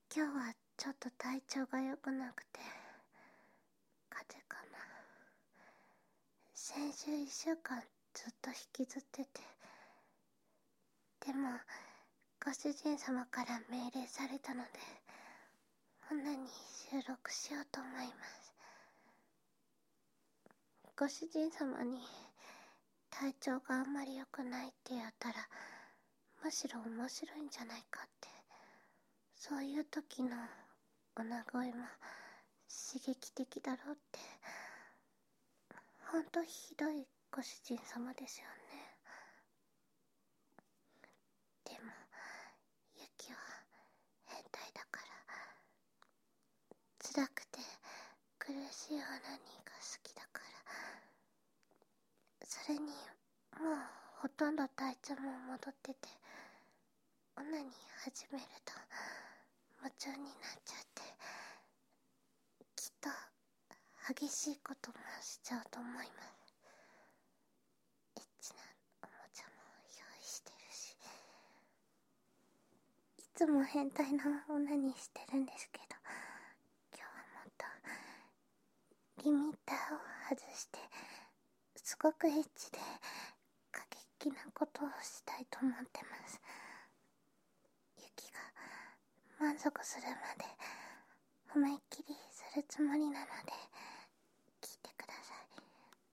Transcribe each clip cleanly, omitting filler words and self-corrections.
今日はちょっと体調が良くなくて、風邪かな。先週1週間ずっと引きずってて、でもご主人様から命令されたので、女に収録しようと思います。ご主人様に体調があんまり良くないって言ったら、むしろ面白いんじゃないかって、そういう時の女声も刺激的だろうって。ほんとひどいご主人様ですよね。でもユキは変態だから、辛くて苦しいオナニーが好きだから、それにもうほとんど体調も戻ってて、オナニー始めると夢中になっちゃって、きっと激しいこともしちゃうと思います。エッチなおもちゃも用意してるし、いつも変態なオナニーしてるんですけど、今日はもっとリミッターを外して、すごくエッチで過激なことをしたいと思ってます。ユキが満足するまで思いっきりするつもりなので、聞いてください。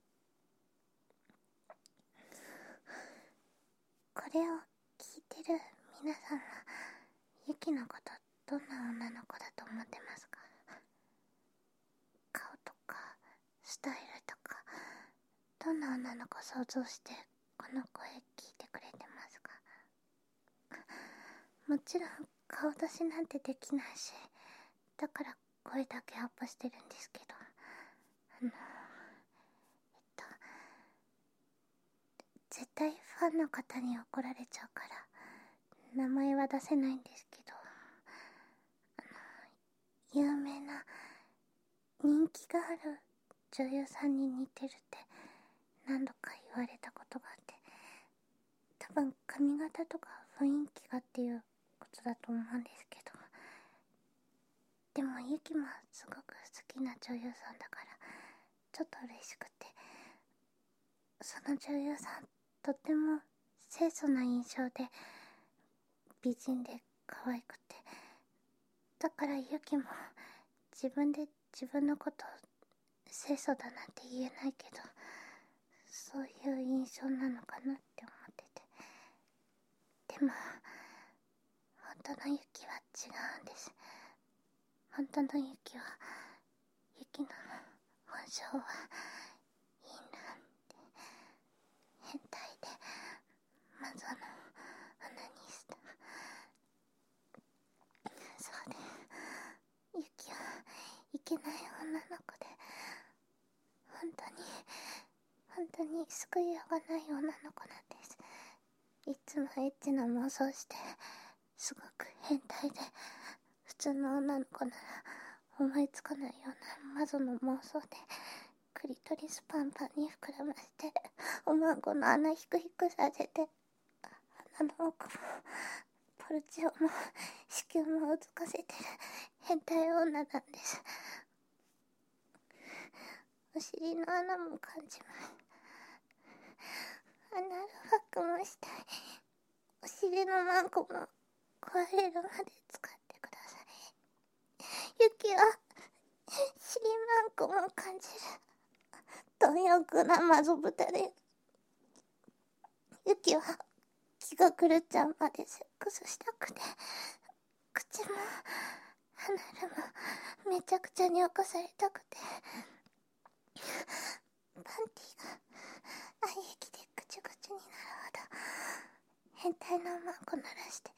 これを聞いてる皆さんは、ユキのことどんな女の子だと思ってますか？顔とかスタイルとか、どんな女の子想像してこの声聞いてくれてますか？もちろん顔出しなんてできないし、だから声だけアップしてるんですけど、絶対ファンの方に怒られちゃうから名前は出せないんですけど、有名な人気がある女優さんに似てるって何度か言われたことがあって、多分髪型とか雰囲気がっていうことだと思うんですけど、でもユキもすごく好きな女優さんだからちょっと嬉しくて、その女優さんとっても清楚な印象で美人で可愛くて、だからユキも自分で自分のこと清楚だなんて言えないけど、そういう印象なのかなって思ってて。でも本当のユキは違うんです。本当のユキは、ユキの本性はインランで変態でマゾのオナニスト。そうで、ユキはいけない女の子で、本当に救いようがない女の子なんです。いつもエッチな妄想して、すごく変態で、普通の女の子なら思いつかないようなマゾの妄想で、クリトリスパンパンに膨らませて、おまんこの穴ひくひくさせて、穴の奥もポルチオも子宮もうずかせてる変態女なんです。お尻の穴も感じます。アナルファックもしたい。お尻のマンコも壊れるまで使ってください。ユキは尻マンコも感じる貪欲なマゾ豚です。ユキは気が狂っちゃうまでセックスしたくて、口もアナルもめちゃくちゃに起こされたくて、パンティが愛液でぐちゅぐちゅになるほど変態なマンコ鳴らして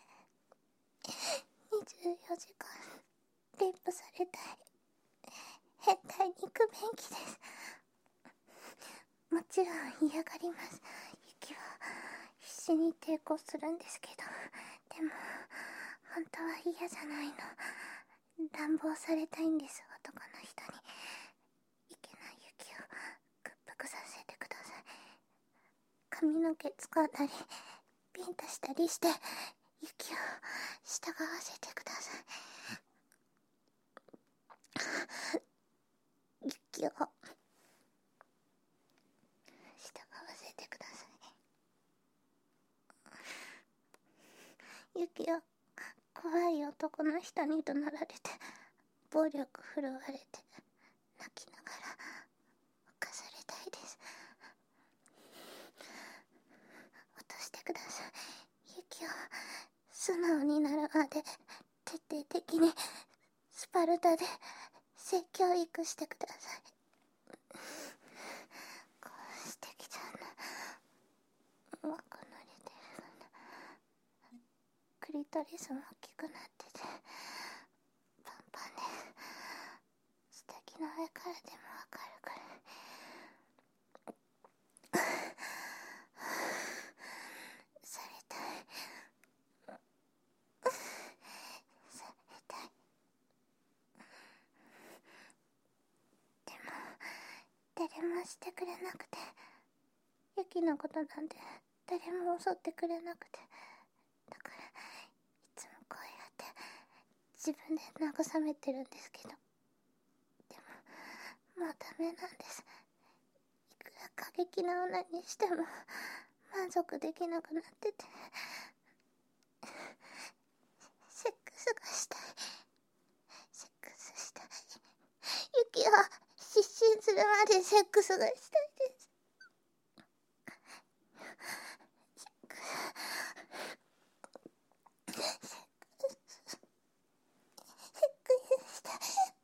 24時間レイプされたい変態肉便器です。もちろん嫌がります。ユキは必死に抵抗するんですけど、でも本当は嫌じゃないの。乱暴されたいんです、男の人に。いけないユキを屈服させてください。髪の毛掴んだりビンタしたりしてユキを従わせてください。 怖い男の人に怒鳴られて、暴力振るわれて、泣きながら犯されたいです。落としてください。ユキを素直になるまで徹底的にスパルタで性教育してください。こうしてきちゃうの。うまくなれてるかな。クリトリスも大きくなっててパンパンで素敵な上からでもわかるくらい。されたい。されたい。でも誰もしてくれなくて、ユキのことなんて誰も襲ってくれなくて、だからいつもこうやって自分で慰めてるんですけど、でももうダメなんです。いくら過激な女にしても満足できなくなってて、セックスがしたい。セックスしたい。ユキは失神するまでセックスがしたいです。セックスしたい。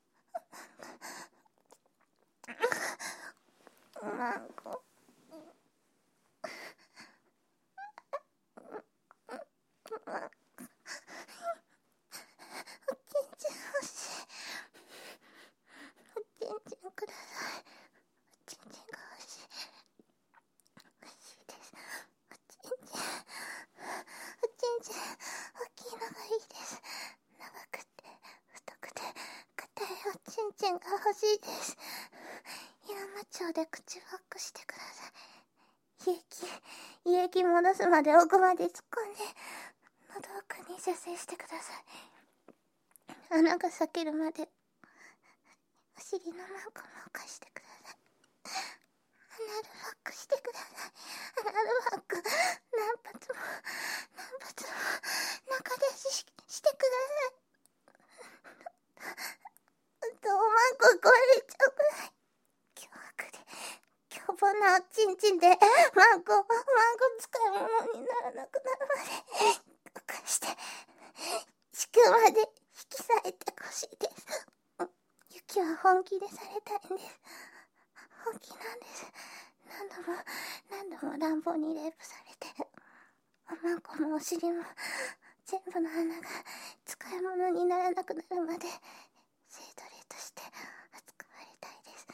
マンコ。おちんちん欲しい。おちんちんください。おちんちんが欲しい。欲しいです。おちんちん。おちんちん大きいのがいいです。長くて太くて硬いおちんちんが欲しいです。ヤマチョウで口バックしてください。胃液戻すまで奥まで突っ込んで喉奥に射精してください。穴が裂けるまでお尻のマンコも貸してください。アナルファックしてください。アナルファック何発も中出ししてください。マンコ壊れちゃうくらい凶悪で凶暴なおちんちんでマンコ使い物にならなくなるまで犯して子宮まで引き裂いてほしいです。ユキは本気でされたいんです。本気なんです。何度も乱暴にレイプされて、おまんこもお尻も全部の穴が使い物にならなくなるまで性奴隷として扱われたいです。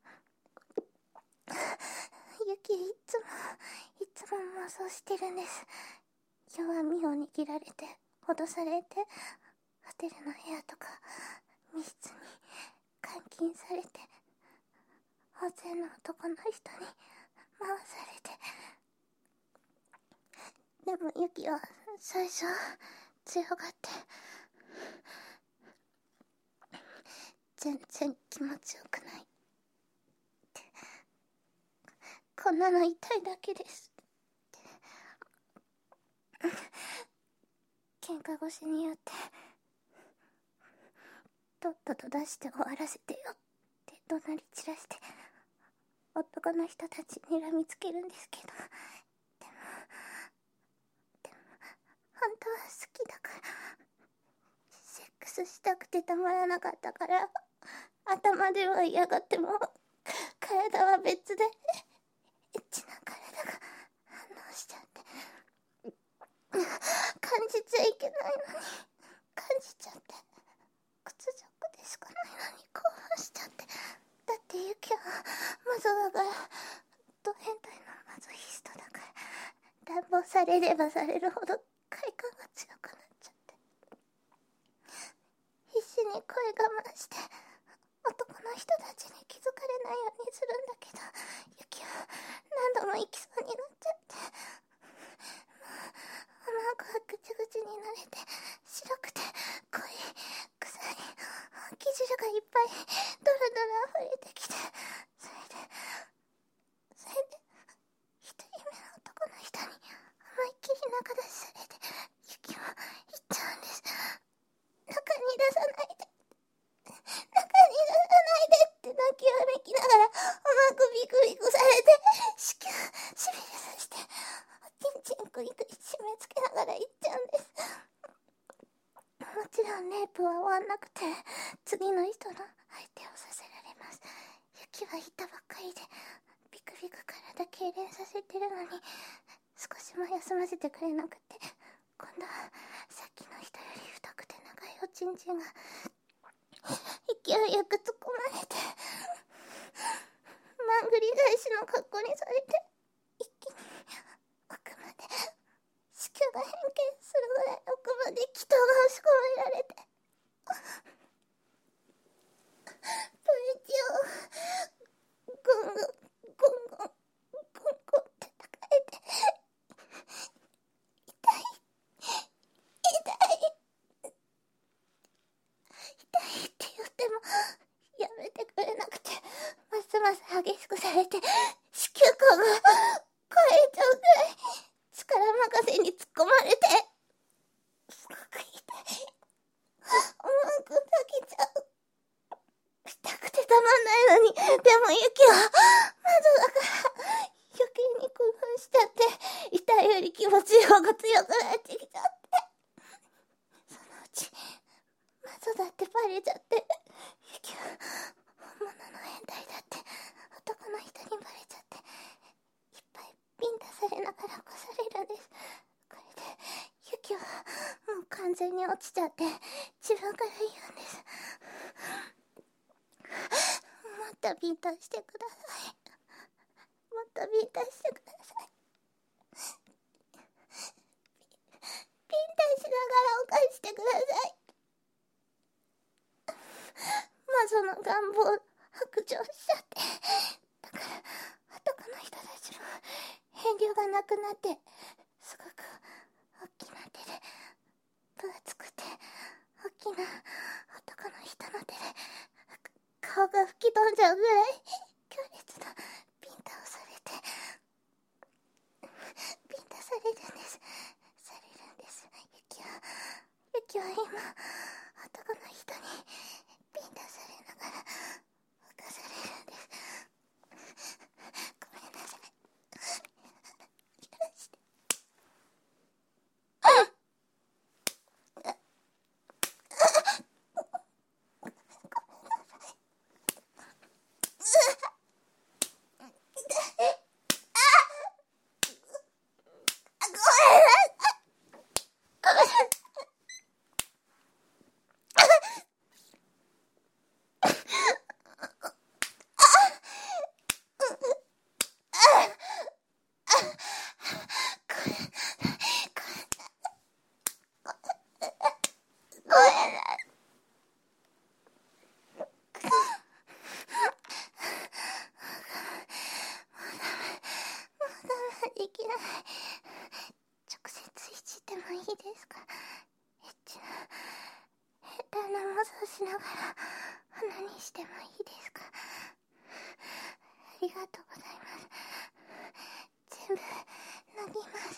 ユキいつも妄想してるんです。弱みを握られて脅されて、ホテルの部屋とか密室に監禁されて、大勢の男の人に回されて、でもユキは最初強がって全然気持ちよくないって、こんなの痛いだけですって喧嘩腰によってとっとと出して終わらせてよって怒鳴り散らして男の人たちにらみつけるんですけど、でも本当は好きだから、セックスしたくてたまらなかったから、頭では嫌がっても体は別でエッチな体が反応しちゃって、感じちゃいけないのに感じちゃって、屈辱でしかないのに興奮しちゃって、だってユキはマゾだから、ド変態のマゾヒストだから、乱暴されればされるほど快感が強くなっちゃって、必死に声我慢して男の人たちに気づかれないようにするんだけど、ユキは何度も行きそうになっちゃって、おまんこがぐちぐちになれて白くて濃い臭い生汁がいっぱいドロドロ溢れてきて、それで一人目の男の人に思いっきり仲出しされて、ユキも行っちゃうんです。 もちろんレイプは終わんなくて、次の人の相手をさせられます。ユキは言ったばっかりでビクビク体痙攣させてるのに少しも休ませてくれなくて、今度はさっきの人より太くて長いおちんちんが勢いよく突っ込まれて、まんぐり返しの格好にされて、一気に奥まで、子宮が変形するぐらい奥まで気筒が押し込められて、プリキュをゴンゴンゴンゴンゴンゴンって叩かれて、痛いって言ってもやめてくれなくて、ますます激しくされて、子宮口が壊れちゃうくらい力任せに突っ込まれて、すごく痛い。思わず泣けちゃう。痛くてたまんないのに、でもユキは窓だから余計に興奮しちゃって、痛いより気持ちよが強くなってきちゃって、そのうち窓だってバレちゃって、ユキは本物の変態だって男の人にバレちゃって、いっぱいビンタされながら起こされるんです。これでユキはもう完全に落ちちゃって、自分から言うんです。もっとビンタしてください。もっとビンタしてください。ビンタしながら犯してください。その願望白状しちゃって、だから男の人たちも遠慮がなくなって、すごく大きな手で、分厚くて大きな男の人の手で顔が吹き飛んじゃうぐらい強烈なビンタをされて、ビンタされるんです。ユキは今男の人にビンタされながら犯されるんです。ごめんなさい。許して。できない。直接いじってもいいですか？エッチな変態な妄想しながら鼻にしてもいいですか？ありがとうございます。全部飲みます。